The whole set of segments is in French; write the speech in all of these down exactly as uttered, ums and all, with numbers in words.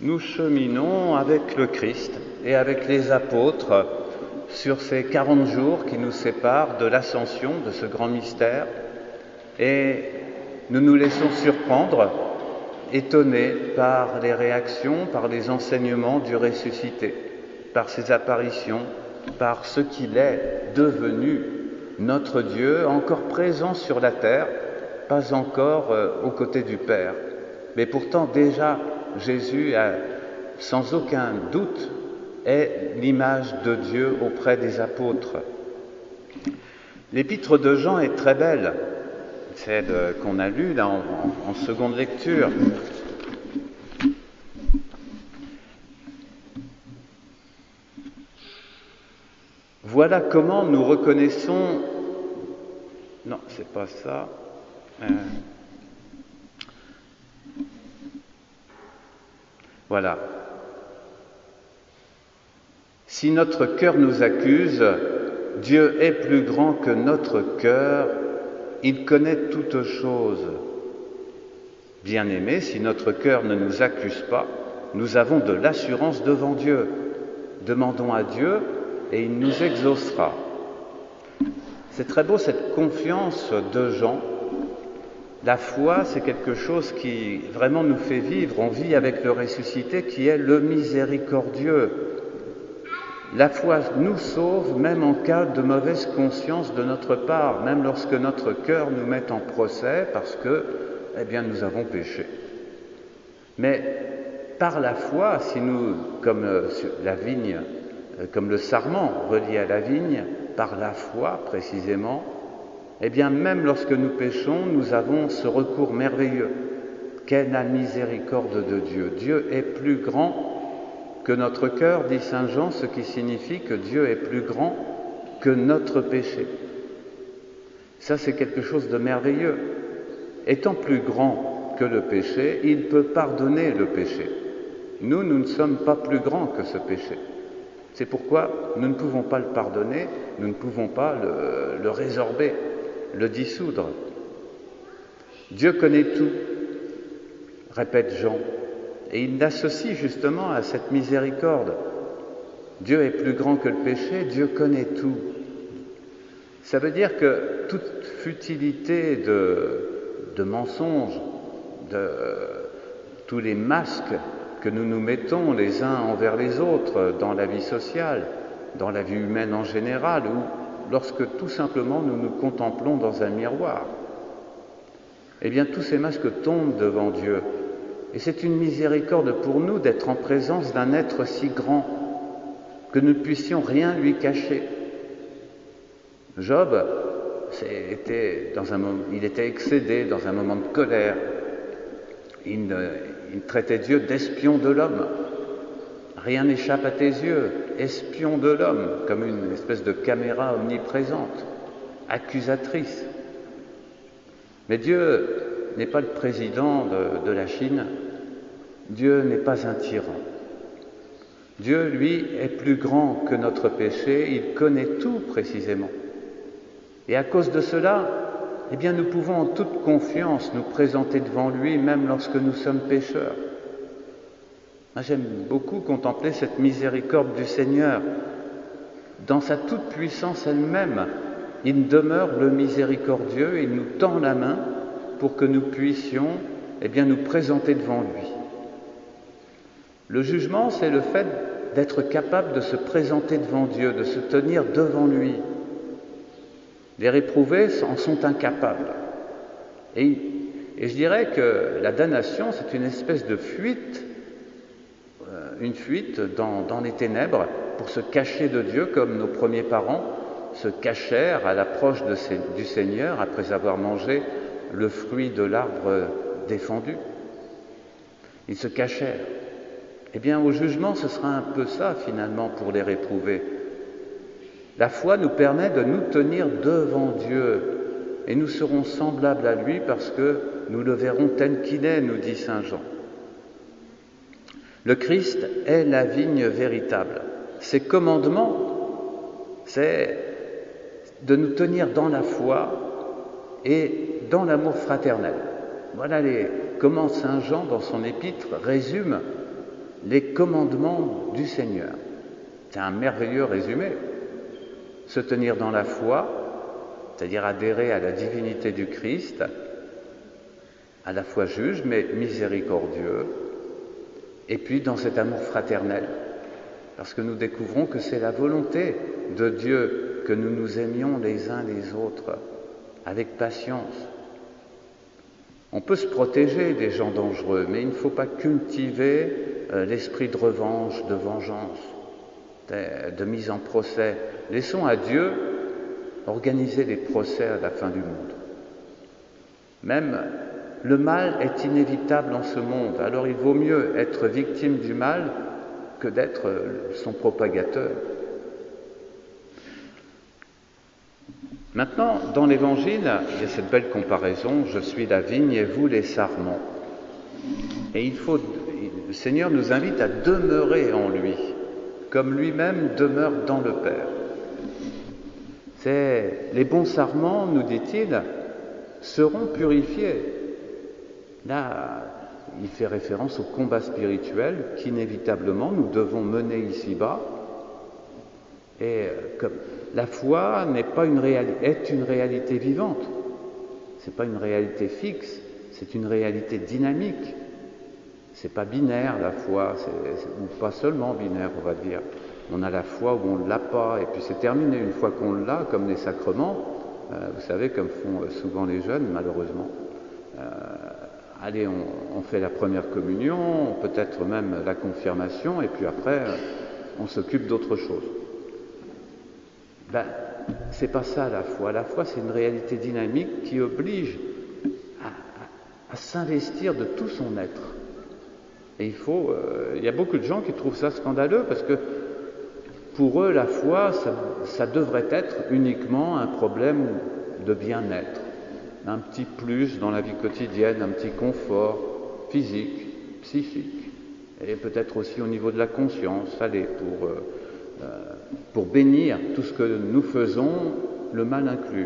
nous cheminons avec le Christ et avec les apôtres sur ces quarante jours qui nous séparent de l'ascension, de ce grand mystère, et nous nous laissons surprendre, étonnés par les réactions, par les enseignements du ressuscité, par ses apparitions, par ce qu'il est devenu, notre Dieu, encore présent sur la terre, pas encore euh, aux côtés du Père. Mais pourtant déjà, Jésus, a, sans aucun doute, est l'image de Dieu auprès des apôtres. L'épître de Jean est très belle, celle qu'on a lue là en, en, en seconde lecture. Voilà comment nous reconnaissons... Non, c'est pas ça. Euh... Voilà. Si notre cœur nous accuse, Dieu est plus grand que notre cœur, il connaît toutes choses. Bien-aimés, si notre cœur ne nous accuse pas, nous avons de l'assurance devant Dieu. Demandons à Dieu et il nous exaucera. C'est très beau cette confiance de Jean. La foi, c'est quelque chose qui vraiment nous fait vivre. On vit avec le ressuscité qui est le miséricordieux. La foi nous sauve même en cas de mauvaise conscience de notre part, même lorsque notre cœur nous met en procès parce que, eh bien, nous avons péché. Mais par la foi, si nous, comme la vigne, comme le sarment relié à la vigne, par la foi précisément, eh bien, même lorsque nous péchons, nous avons ce recours merveilleux. Qu'est la miséricorde de Dieu. Dieu est plus grand que notre cœur, dit saint Jean, ce qui signifie que Dieu est plus grand que notre péché. Ça, c'est quelque chose de merveilleux. Étant plus grand que le péché, il peut pardonner le péché. Nous, nous ne sommes pas plus grands que ce péché. C'est pourquoi nous ne pouvons pas le pardonner, nous ne pouvons pas le, le résorber, le dissoudre. Dieu connaît tout, répète Jean. Et il l'associe justement à cette miséricorde. Dieu est plus grand que le péché, Dieu connaît tout. Ça veut dire que toute futilité de, de mensonges, de tous les masques que nous nous mettons les uns envers les autres dans la vie sociale, dans la vie humaine en général, ou lorsque tout simplement nous nous contemplons dans un miroir, eh bien tous ces masques tombent devant Dieu. Et c'est une miséricorde pour nous d'être en présence d'un être si grand que nous ne puissions rien lui cacher. Job, était dans un moment, il était excédé dans un moment de colère. Il, il traitait Dieu d'espion de l'homme. Rien n'échappe à tes yeux, espion de l'homme, comme une espèce de caméra omniprésente, accusatrice. Mais Dieu n'est pas le président de, de la Chine, Dieu n'est pas un tyran. Dieu, lui, est plus grand que notre péché, il connaît tout précisément. Et à cause de cela, eh bien, nous pouvons en toute confiance nous présenter devant lui, même lorsque nous sommes pécheurs. Moi, j'aime beaucoup contempler cette miséricorde du Seigneur. Dans sa toute-puissance elle-même, il demeure le miséricordieux, il nous tend la main pour que nous puissions eh bien, nous présenter devant lui. Le jugement, c'est le fait d'être capable de se présenter devant Dieu, de se tenir devant lui. Les réprouvés en sont incapables. Et, et je dirais que la damnation, c'est une espèce de fuite, euh, une fuite dans, dans les ténèbres pour se cacher de Dieu comme nos premiers parents se cachèrent à l'approche de ces, du Seigneur après avoir mangé le fruit de l'arbre défendu. Ils se cachèrent. Eh bien, au jugement, ce sera un peu ça, finalement, pour les réprouvés. La foi nous permet de nous tenir devant Dieu, et nous serons semblables à lui parce que nous le verrons tel qu'il est, nous dit saint Jean. Le Christ est la vigne véritable. Ses commandements, c'est de nous tenir dans la foi et dans l'amour fraternel. Voilà les, comment saint Jean, dans son épître, résume les commandements du Seigneur. C'est un merveilleux résumé. Se tenir dans la foi, c'est-à-dire adhérer à la divinité du Christ, à la fois juge mais miséricordieux, et puis dans cet amour fraternel, parce que nous découvrons que c'est la volonté de Dieu que nous nous aimions les uns les autres, avec patience. On peut se protéger des gens dangereux, mais il ne faut pas cultiver euh, l'esprit de revanche, de vengeance, de, de mise en procès. Laissons à Dieu organiser les procès à la fin du monde. Même le mal est inévitable en ce monde, alors il vaut mieux être victime du mal que d'être son propagateur. Maintenant, dans l'Évangile, il y a cette belle comparaison, je suis la vigne et vous les sarments. Et il faut, le Seigneur nous invite à demeurer en lui, comme lui-même demeure dans le Père. C'est, les bons sarments, nous dit-il, seront purifiés. Là, il fait référence au combat spirituel qu'inévitablement nous devons mener ici-bas. Et comme la foi n'est pas une réalité, est une réalité vivante. C'est pas une réalité fixe, c'est une réalité dynamique. C'est pas binaire la foi, c'est, c'est, ou pas seulement binaire, on va dire. On a la foi ou on ne l'a pas, et puis c'est terminé. Une fois qu'on l'a, comme les sacrements, euh, vous savez, comme font souvent les jeunes, malheureusement. Euh, allez, on, on fait la première communion, peut-être même la confirmation, et puis après, on s'occupe d'autre chose. Ben, c'est pas ça la foi. La foi, c'est une réalité dynamique qui oblige à, à, à s'investir de tout son être. Et il faut, euh, il y a beaucoup de gens qui trouvent ça scandaleux parce que pour eux, la foi, ça, ça devrait être uniquement un problème de bien-être, un petit plus dans la vie quotidienne, un petit confort physique, psychique, et peut-être aussi au niveau de la conscience, allez, pour, euh, euh, pour bénir tout ce que nous faisons, le mal inclus.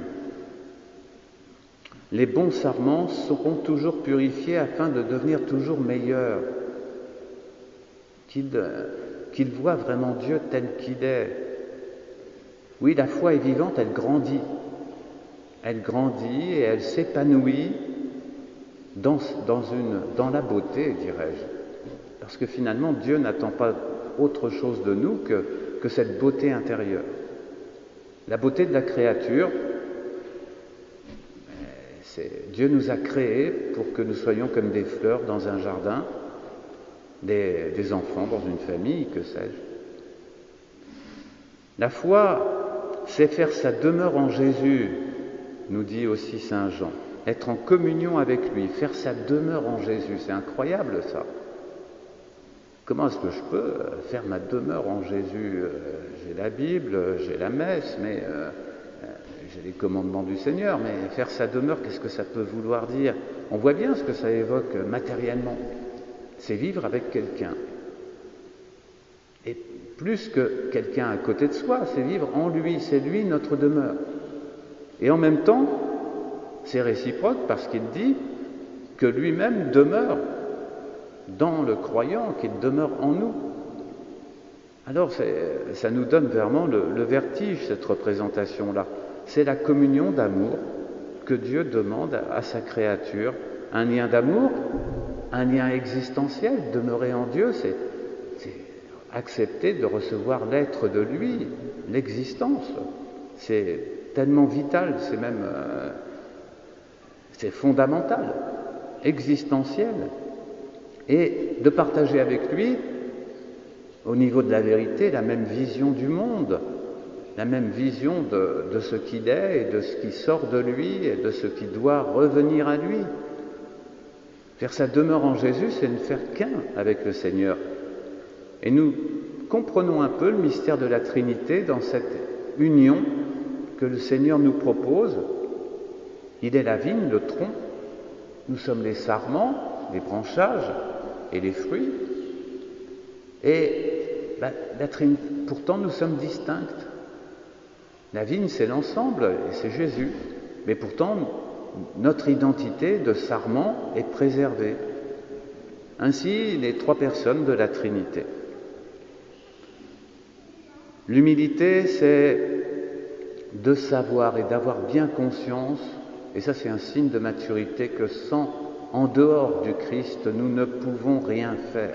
Les bons sarments seront toujours purifiés afin de devenir toujours meilleurs, qu'ils qu'ils voient vraiment Dieu tel qu'il est. Oui, la foi est vivante, elle grandit. Elle grandit et elle s'épanouit dans, dans, une, dans la beauté, dirais-je. Parce que finalement, Dieu n'attend pas autre chose de nous que, que cette beauté intérieure. La beauté de la créature, c'est, Dieu nous a créés pour que nous soyons comme des fleurs dans un jardin, des, des enfants dans une famille, que sais-je. La foi, c'est faire sa demeure en Jésus, nous dit aussi Saint Jean. Être en communion avec lui, faire sa demeure en Jésus, c'est incroyable ça. Comment est-ce que je peux faire ma demeure en Jésus? J'ai la Bible, j'ai la messe, mais euh, j'ai les commandements du Seigneur, mais faire sa demeure, qu'est-ce que ça peut vouloir dire? On voit bien ce que ça évoque matériellement. C'est vivre avec quelqu'un. Et plus que quelqu'un à côté de soi, c'est vivre en lui, c'est lui notre demeure. Et en même temps, c'est réciproque parce qu'il dit que lui-même demeure dans le croyant, qu'il demeure en nous. Alors c'est, ça nous donne vraiment le, le vertige, cette représentation-là. C'est la communion d'amour que Dieu demande à, à sa créature. Un lien d'amour, un lien existentiel, demeurer en Dieu, c'est, c'est accepter de recevoir l'être de lui, l'existence. C'est tellement vital, c'est même euh, c'est fondamental, existentiel. Et de partager avec lui, au niveau de la vérité, la même vision du monde, la même vision de, de ce qu'il est et de ce qui sort de lui et de ce qui doit revenir à lui. Faire sa demeure en Jésus, c'est ne faire qu'un avec le Seigneur. Et nous comprenons un peu le mystère de la Trinité dans cette union que le Seigneur nous propose. Il est la vigne, le tronc, nous sommes les sarments, les branchages et les fruits. Et ben, la Trinité, pourtant nous sommes distincts. La vigne, c'est l'ensemble et c'est Jésus. Mais pourtant, notre identité de sarment est préservée. Ainsi, les trois personnes de la Trinité. L'humilité, c'est de savoir et d'avoir bien conscience, et ça c'est un signe de maturité, que sans, en dehors du Christ, nous ne pouvons rien faire.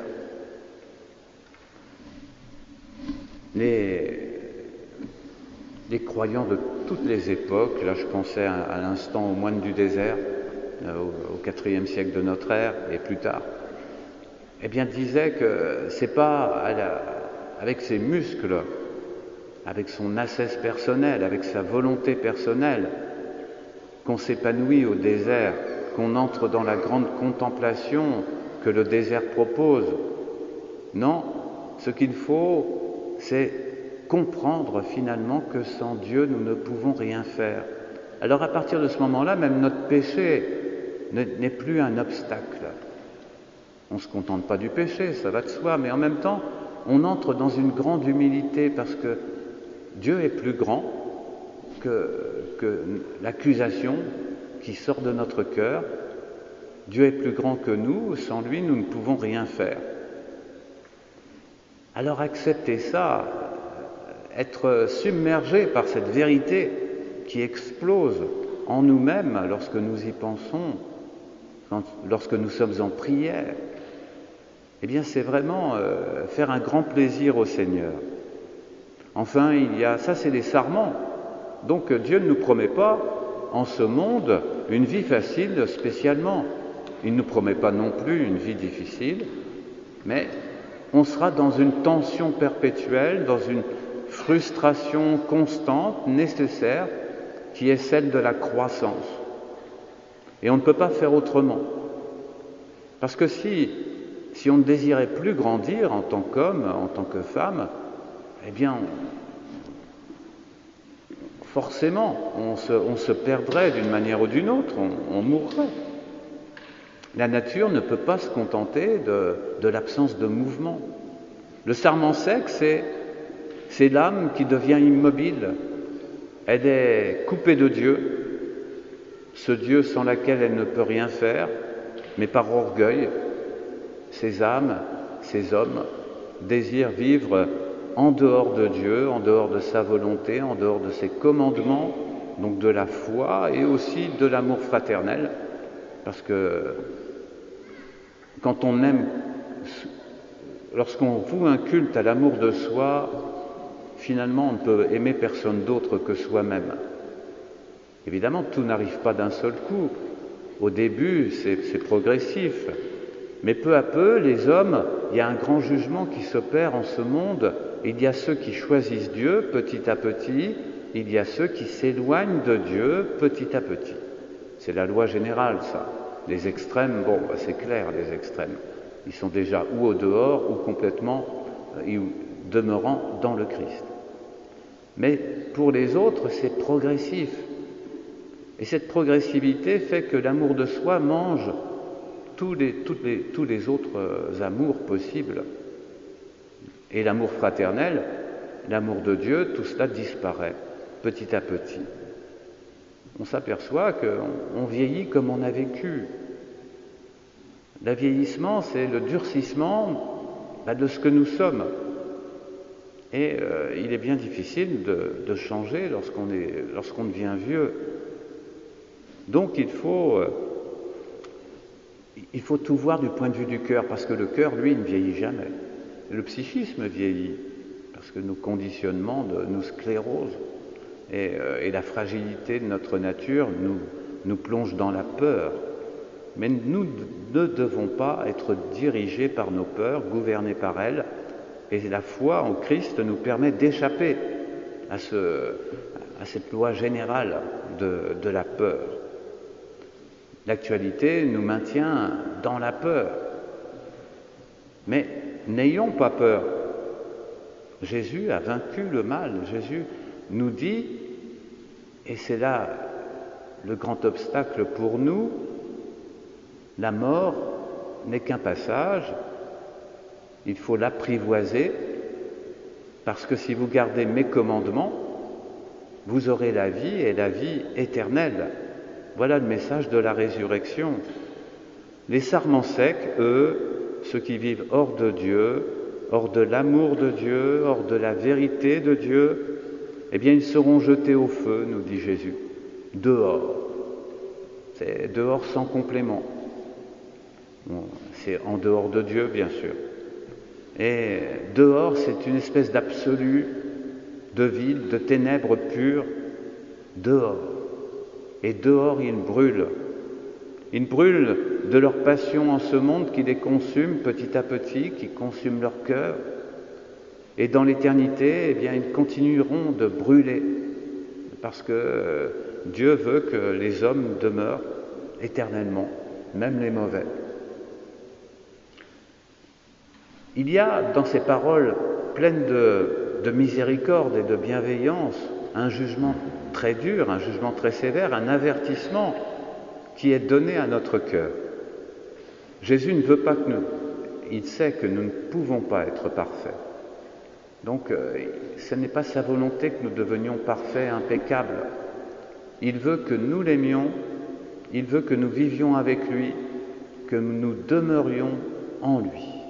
Les, les croyants de toutes les époques, là je pensais à, à l'instant aux moines du désert, euh, au, au quatrième siècle de notre ère et plus tard, eh bien disaient que c'est pas à la, avec ses muscles, avec son assesse personnelle, avec sa volonté personnelle, qu'on s'épanouit au désert, qu'on entre dans la grande contemplation que le désert propose. Non, ce qu'il faut, c'est comprendre finalement que sans Dieu, nous ne pouvons rien faire. Alors à partir de ce moment-là, même notre péché n'est plus un obstacle. On ne se contente pas du péché, ça va de soi, mais en même temps, on entre dans une grande humilité parce que Dieu est plus grand que, que l'accusation qui sort de notre cœur. Dieu est plus grand que nous, sans lui, nous ne pouvons rien faire. Alors accepter ça, être submergé par cette vérité qui explose en nous-mêmes lorsque nous y pensons, lorsque nous sommes en prière, eh bien c'est vraiment euh, faire un grand plaisir au Seigneur. Enfin, il y a, ça c'est les sarments. Donc Dieu ne nous promet pas en ce monde une vie facile spécialement. Il ne nous promet pas non plus une vie difficile, mais on sera dans une tension perpétuelle, dans une frustration constante, nécessaire, qui est celle de la croissance. Et on ne peut pas faire autrement. Parce que si, si on ne désirait plus grandir en tant qu'homme, en tant que femme, eh bien, on, forcément, on se, on se perdrait d'une manière ou d'une autre, on, on mourrait. La nature ne peut pas se contenter de, de l'absence de mouvement. Le sarment sec, c'est, c'est l'âme qui devient immobile. Elle est coupée de Dieu, ce Dieu sans lequel elle ne peut rien faire, mais par orgueil, ces âmes, ces hommes désirent vivre en dehors de Dieu, en dehors de sa volonté, en dehors de ses commandements, donc de la foi et aussi de l'amour fraternel, parce que quand on aime, lorsqu'on voue un culte à l'amour de soi, finalement on ne peut aimer personne d'autre que soi-même. Évidemment, tout n'arrive pas d'un seul coup. Au début, c'est, c'est progressif. Mais peu à peu, les hommes, il y a un grand jugement qui s'opère en ce monde. Il y a ceux qui choisissent Dieu petit à petit, il y a ceux qui s'éloignent de Dieu petit à petit. C'est la loi générale, ça. Les extrêmes, bon, bah, c'est clair, les extrêmes. Ils sont déjà ou au dehors, ou complètement, euh, ou demeurant dans le Christ. Mais pour les autres, c'est progressif. Et cette progressivité fait que l'amour de soi mange tous les, toutes les, tous les autres amours possibles. Et l'amour fraternel, l'amour de Dieu, tout cela disparaît petit à petit. On s'aperçoit qu'on on vieillit comme on a vécu. Le vieillissement, c'est le durcissement bah, de ce que nous sommes. Et euh, il est bien difficile de, de changer lorsqu'on, est, lorsqu'on devient vieux. Donc il faut, euh, il faut tout voir du point de vue du cœur, parce que le cœur, lui, ne vieillit jamais. Le psychisme vieillit, parce que nos conditionnements de, nous sclérosent. Et, euh, et la fragilité de notre nature nous, nous plonge dans la peur. Mais nous ne devons pas être dirigés par nos peurs, gouvernés par elles. Et la foi en Christ nous permet d'échapper à, ce, à cette loi générale de, de la peur. L'actualité nous maintient dans la peur. Mais n'ayons pas peur. Jésus a vaincu le mal. Jésus nous dit, et c'est là le grand obstacle pour nous, la mort n'est qu'un passage, il faut l'apprivoiser, parce que si vous gardez mes commandements, vous aurez la vie et la vie éternelle. Voilà le message de la résurrection. Les sarments secs, eux, ceux qui vivent hors de Dieu, hors de l'amour de Dieu, hors de la vérité de Dieu, eh bien ils seront jetés au feu, nous dit Jésus, dehors. C'est dehors sans complément. Bon, c'est en dehors de Dieu, bien sûr. Et dehors, c'est une espèce d'absolu, de vide, de ténèbres pures. Dehors. Et dehors, ils brûlent. Ils brûlent de leur passion en ce monde qui les consume petit à petit, qui consume leur cœur. Et dans l'éternité, eh bien, ils continueront de brûler, parce que Dieu veut que les hommes demeurent éternellement, même les mauvais. Il y a dans ces paroles pleines de, de miséricorde et de bienveillance un jugement très dur, un jugement très sévère, un avertissement qui est donné à notre cœur. Jésus ne veut pas que nous... Il sait que nous ne pouvons pas être parfaits. Donc, euh, ce n'est pas sa volonté que nous devenions parfaits, impeccables. Il veut que nous l'aimions, il veut que nous vivions avec lui, que nous demeurions en lui.